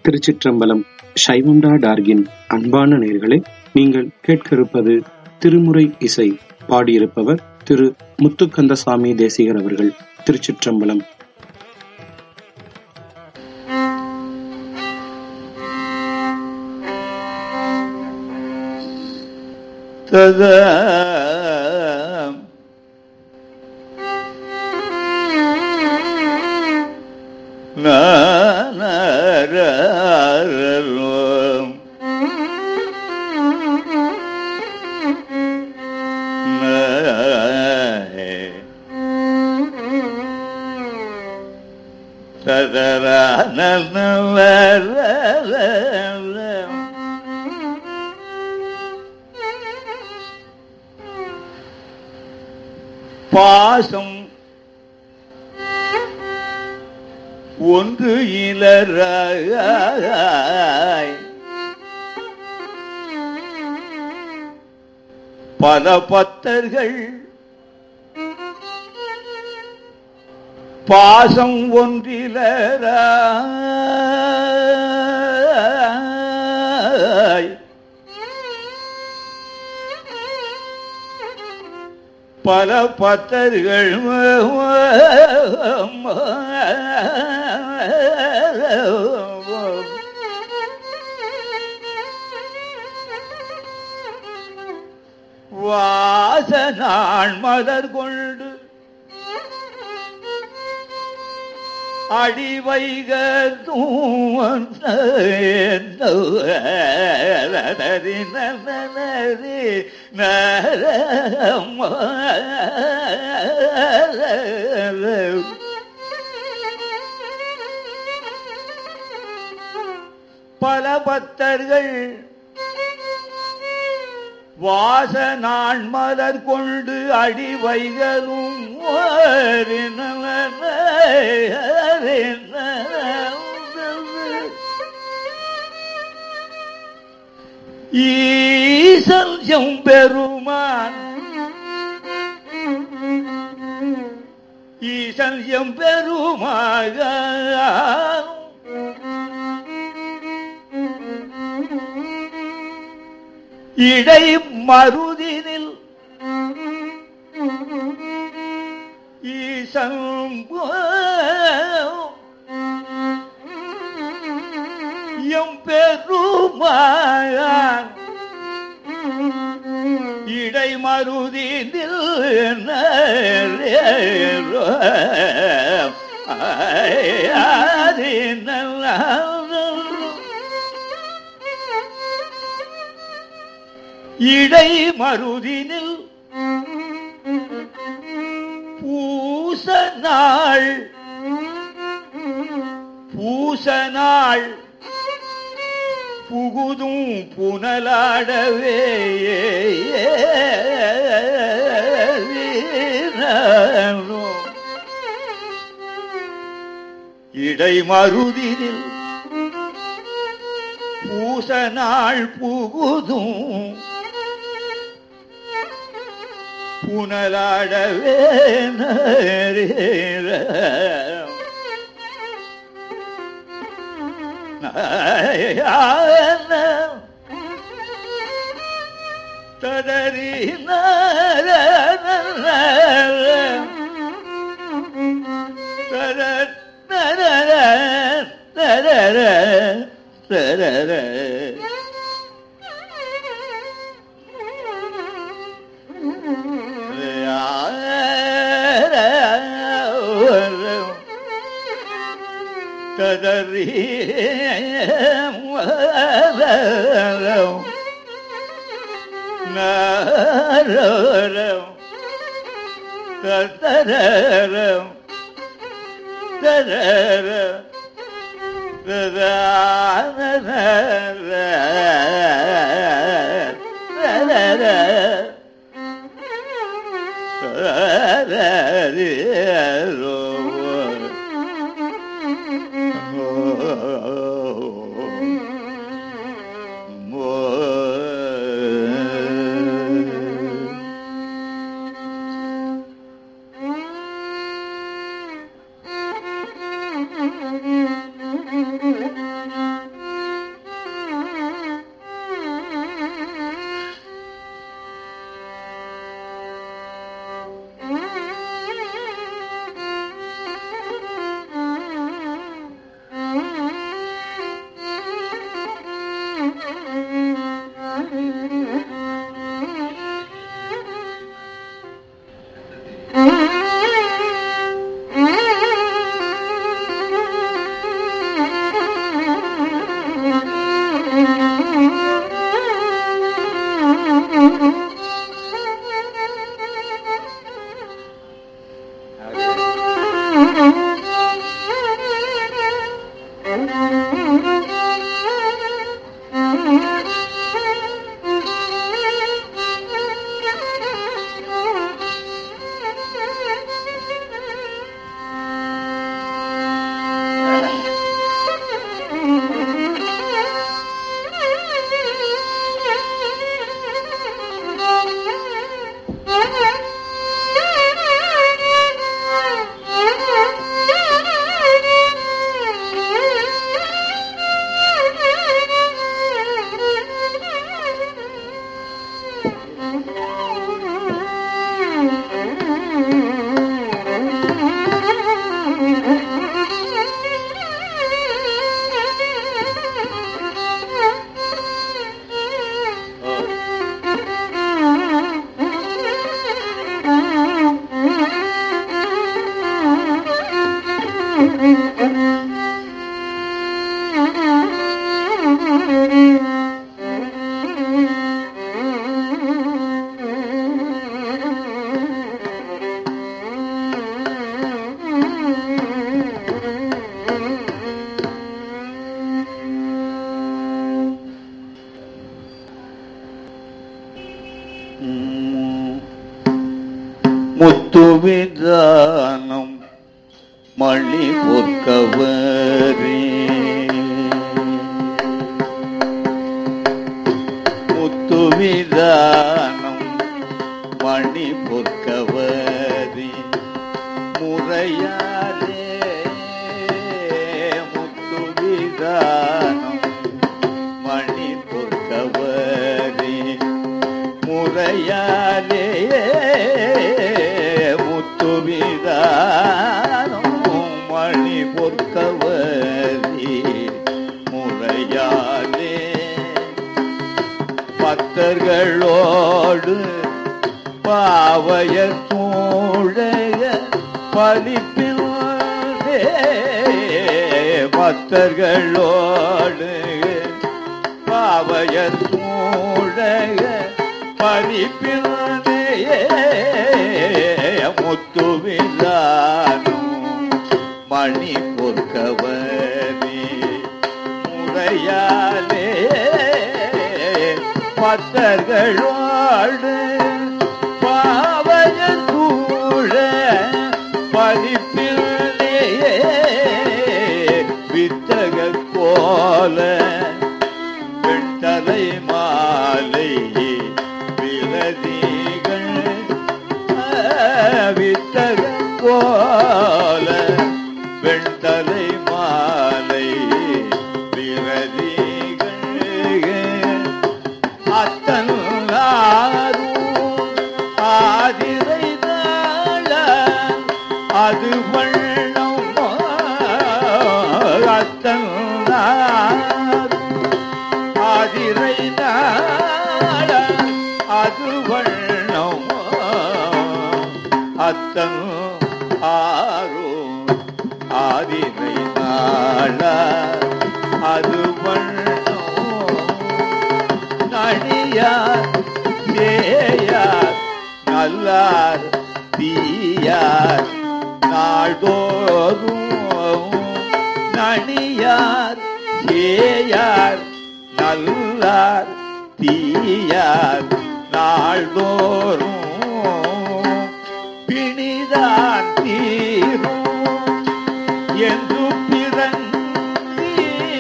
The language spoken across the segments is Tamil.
திருச்சிற்றம்பலம். சைவம்டா டார்கின் அன்பான நேயர்களே, நீங்கள் கேட்க இருப்பது திருமுறை இசை. பாடியிருப்பவர் திரு முத்துக்கந்தசாமி தேசிகர் அவர்கள். திருச்சிற்றம்பலம். பாசம் ஒன்று இலராய் பல பத்தர்கள் பாசம் ஒன்றிலராய் பல பத்தர்கள் வாசனாள் மலர் கொண்டு அடிவைகூம் பல பத்தர்கள் வாசனாள் மலர் கொண்டு அடிவைகளும் ஈசல் எம்பெருமான் ஈசல் எம்பெருமாக இடை மருதினில் ஈசன் எம்பெருமான் இடை மருதினில் இடை மருதினில் பூசனாள் புகுதும் புனலாடவே இடை மருதினில் பூசனாள் புகுதும் புனலாடவே ததறி ததறி முத்துவிதானம் மணி பொற்கவரே முத்துவிதானம் மணி பொற்கவரே முறையாலே முத்துவிதானம் மணி பொற்கவரே முறையாலே முத்துவிதானம் மணி பொற்கவரே முறையாலே பக்தர்களோடு பாவையர் சூழக பலிப்பிலே பக்தர்களோடு பாவையர் சூழக பலிப்பிலே முத்துவிதானம் மணி பொற்கவரே முறையாலே பக்தர்களோடு பாவையர் சூழ பதிப்பிலே வித்தகர் போல வெண்தலை மாலை விலதிகள் வித்தகர் போல வெண்தலை மாலை விரதிகள் அத்தனாரும் ஆதிரை நாள அது வண்ணம் அத்தனாரும் ஆதிரை நாள அது வண்ணம் அத்தன் ஆரோ ஆதிரை நாள அது வண்ணம் நடியார் சேயார் நல்லார் தீயார் நாள்தோறும் நடியார் சேயார் நல்லார் தீயார் நாள்தோறும் பிணிதான் தீரும் என்று பிறந்தி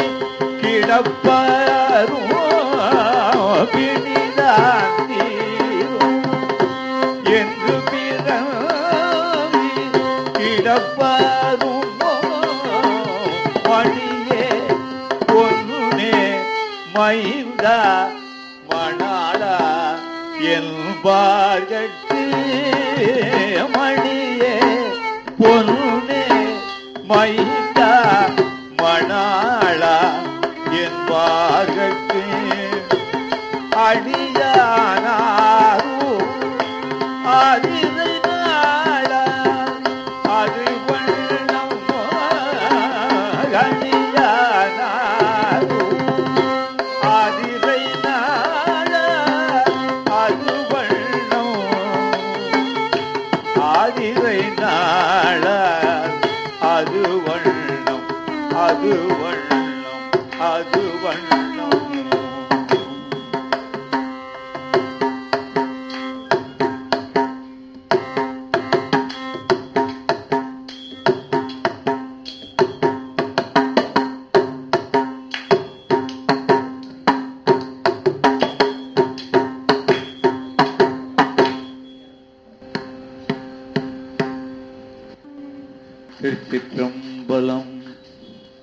கிடப்பாரும் பிணிதான் தீரும் என்று பிறந்தி கிடப்பாரும் மணியே பொன்னுனே மைந்தா மணாளா என்பார்கட்கு மணியே பொன்னுனே மைந்தா மணாளா என்பார்கட்கு அடியானாரோ ஆதிரை நாளா அது வண்ணம் அடியானாரோ ஆதிரை நாளா அது வண்ணம் ஆதிரை நாளா அது வண்ணம் அது வண்ணம் அது வண்ணம் திருச்சிற்றம்பலம்.